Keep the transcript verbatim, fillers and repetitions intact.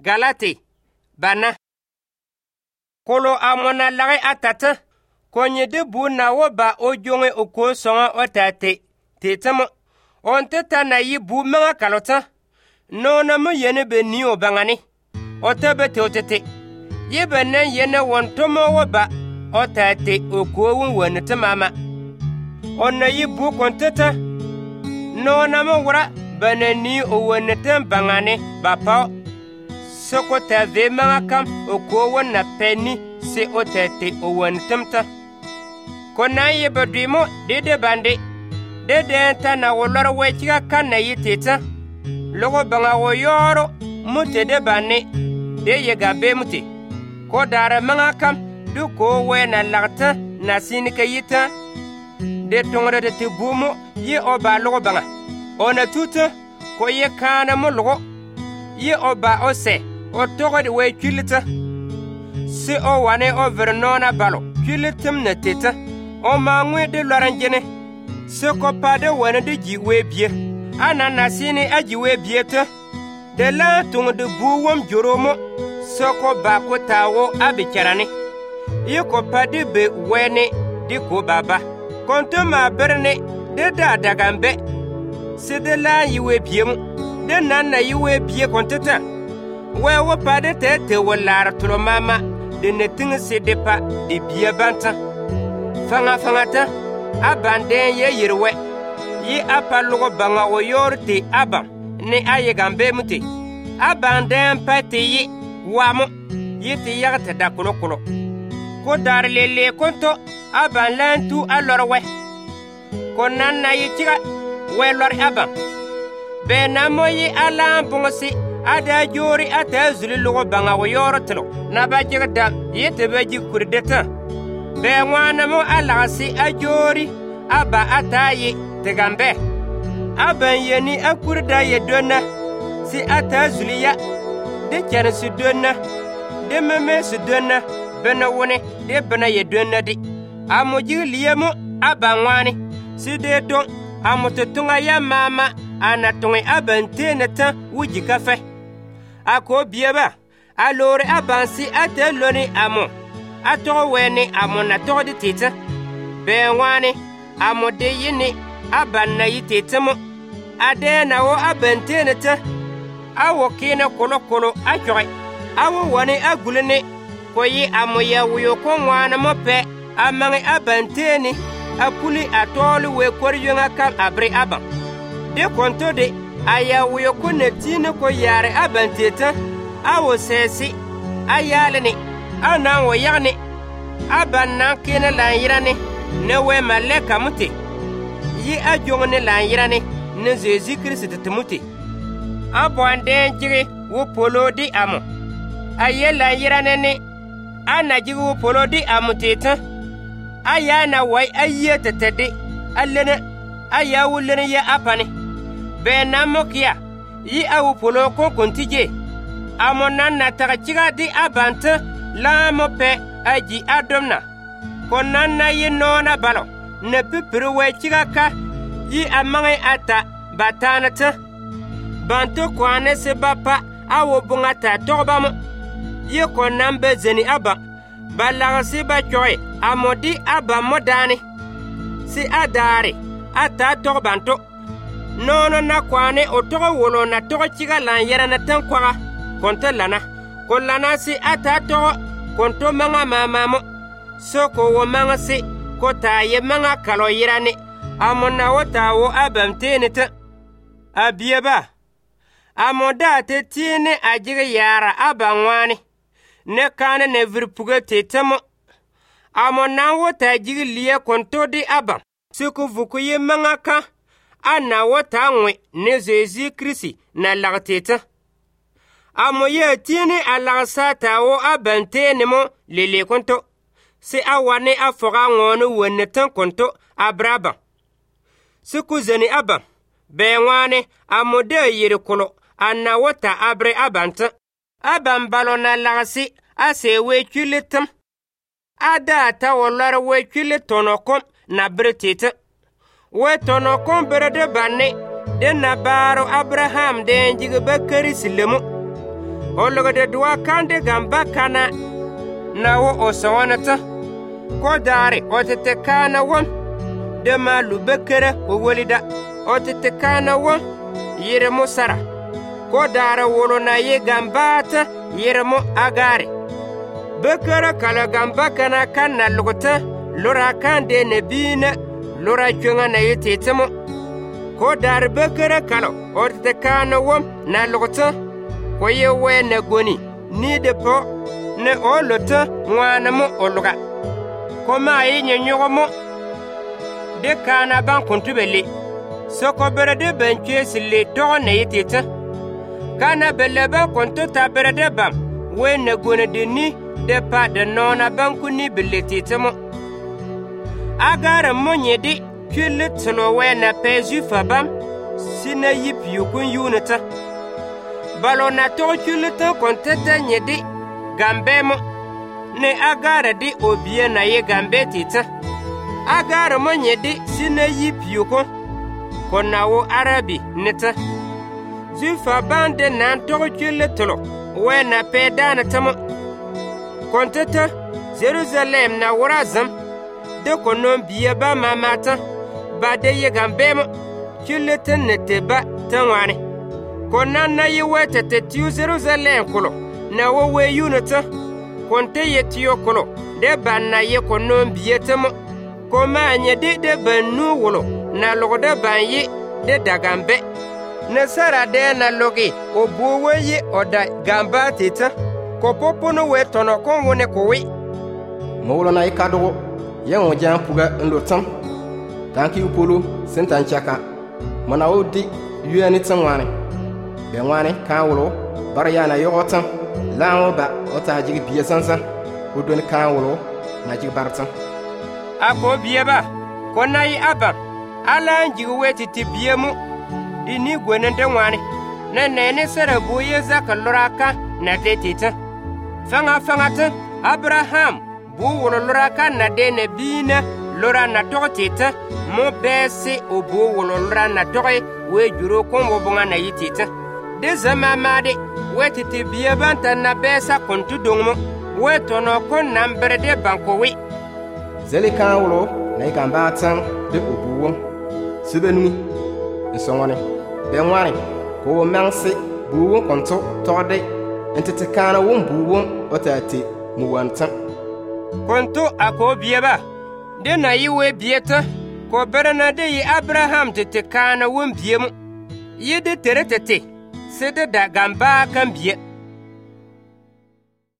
Galati bana kolo amona lage atata konye de bu na wo ba o jonge o ko songa o tate tetamo on teta na yi bu manga kalota no na mo yene be ni o bangani o tebe te o tete ye benen yene won tomo wo ba o tate o ko won won te mama on na yi bu kon teta no na mo wura banani o won te bangani ba pa soko ta ve manga kam o ko won na penni se o tate o won temta kona ye badimo dede bande dede ta na wolor wechiga kan na yiteta logo banga wo yoro mute de banne de ye gabe mute ko dara manga kam du ko we na lagta na sin ka yita de tongre de tibumo ye oba logo banga ona tuta ko ye kana mo logo ye oba ose o togo de we kilita se o wane o vernona balo kilitim na teta o mangwe de loranjene se ko pade wane de jiwe bie anana sini ajiwe bie te de la tung de buwom joromo se ko ba ko tawo abikarani ye ko pade be wene di ko baba konto ma berne de da dagambe se de la yiwe bie mu de nanna yiwe bie kontata we wo pade te te wolara tulo mama de neting se de pa de bie banta fanga fanga ta abanden ye yirwe yi apalugo banga wo yorte abam ne aye gambe muti abanden pati yi wamo yiti yagta da kulo kulo ko dar lele konto aban lantu alorwe ko nanna yi tiga we lor abam be namo yi alam bongosi ada jori ata zuli lugo banga wo yortelo na ba jigda yete be ji kurdeta be wana mo alasi ajori aba atayi tegambe aban yeni akurda ye donna si ata zuliya de kyan su donna de meme su donna bena woni de bena ye donna di amoji liyemo aban wani si de don amotetunga ya mama anatunga aban teneta wuji kafe ako bieba alore abansi ateloni amo ato weni amona to de tete be wani amode yini abanna yitete mo ade na wo abantene te awo kine kolo kolo ajoy awo wani agulene koyi amoya wuyo ko wana mo pe amangi abantene apuli atolu we koriyonga kam abre aban de konto de aya wuyo ko netine ko yare abantete awo sesi ayalene ana wo yane abanna kene la yirane ne we maleka muti yi ajongne la yirane ne Jésus Christ temuti abonde jiri wo polo di amo aye la yirane ne ana jiri wo polo di amuteta aya na wai aye tetede allene aya wulene ya apane be namokia yi awu polo ko kontije amona na tagachiga di abante la mo pe aji adomna konanna yi nona balo ne pipiru we chigaka yi amangai ata batanata banto kwane se bapa awo bungata tobam yi konambe zeni aba balagasi ba joy amodi aba modani si adare ata tobanto nono na kwane otogo wolo na togo chiga lan yera na tankwa konto lana kolana si ata togo konto manga mamamo soko wo manga si kota ye manga kalo yirane amona wota wo abamtene ta abieba amoda te tine ajige yara abanwani ne kane ne virpuge tetamo amona wota jigi liye konto di abam soko vuku ye manga ka ana wota ngwe ne Jésus Christ na lagteta amoye tine alagsata wo abantene mo lele konto si awane afoga ngono wenetan konto abraba siku zeni aba benwane amode yiri kolo anna wota abre abanta aban balona lagasi ase we kilitam ada ta wolar we kilitonokom na bretete we tonokom berede banne de nabaro Abraham de njige bakari silemu o lugde duwa kande gamba kana na wo o sawanata ko daare o tete kana won de malu bekere o wolida o tete kana won yiremo sara ko daare wolo na ye gambata yiremo agare bekere kala gamba kana kana lugta lora kande ne bina lora chunga na yete temo ko daare bekere kala o tete kana won na lugta ko ye we na goni ni de po ne o lota ngwana mo oluga ko ma yi nyenyogo mo de kana ban kontubele soko berede benche sile to ne yitita kana bele ban konto ta berede bam we ne gona de ni de pa de nona ban kuni beletita mo agara mo nyedi kile tlo we na pezu fabam sina yipiu kun yunita balona to kile to kontete nyedi gambemo ne agara di obie na ye gambe tita agara mo nyedi sine yipiyoko konawo arabi neta zufa bande nan tokile tolo we na pedana tamo konteta Jerusalem na warazam de konon biye ba mamata ba de ye gambemo kile tenete ba tanwane konan na ye wetete tu Jerusalem kolo na wo we yunata konte yetiyo kolo de banna ye konon biyetamo ko manye de de bannu wolo na logode banye de dagambe na sara de na logi o bowe ye oda gamba tita ko popono we tono kon wone ko wi mawlo na ikado ye on jan puga ndotam tanki upolo sentan chaka mana odi yuani tanwane be wane kan wolo bar yana yogotan lawo ba ota jigi biye sansan o don kan wolo na jigi bartan ako biye ba ko nayi aba ala jigi weti ti biye mu dini gwenende wane na nene sara boye zaka loraka na tetita fanga fanga ta Abraham bu wolo loraka na de ne bina lora na tokotita mo bese o bu wolo lora na toke we juro kombo bonga na yitita de zama made weti ti biye banta na besa kontu dongmo wetono kon nambre de banko wi zeli kan wolo na ikamba tan de obuwo sibenu nsongone be nware ko manse buwo konto tode entete kana won buwo otati muwantan konto ako bieba de na yiwe bieta ko berana de yi Abraham tete kana won biemu yede teretete sede da gamba kan bie